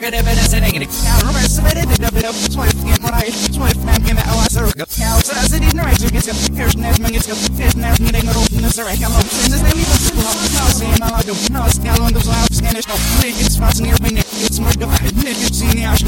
get a bit as a negative. Now, reverse it, a bit of swift, get what I swift, man, get out of circle. Now, says it in the right, gets up, here's Nesman gets up, here's Nesman, they go to the Sarah, hello, since his name is now, seeing my life, no, it's now on those lives, and it's no, it's spots near me, it's more divided, it's in the house,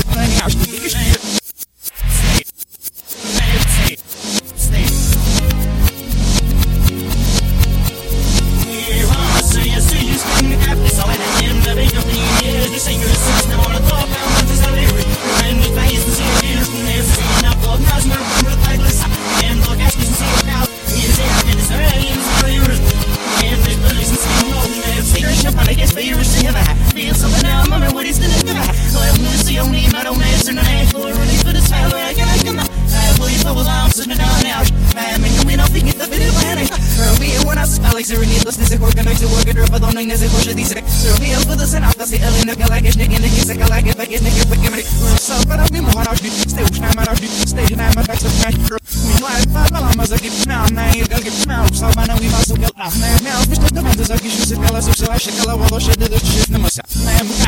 Needlessness, organized to work it, but don't know this bullshit. These surveil for the senate, that's the Ellen of Galactic, and the kiss, like it, but get naked, but give it so. But I've been more out, still, I'm out of stage, and I'm a back to back. We like 5 kilometers, I get now, you gotta get now, so I know we must get out now. Mr. Demands, I give you some colors, so I should go over shit to the shit.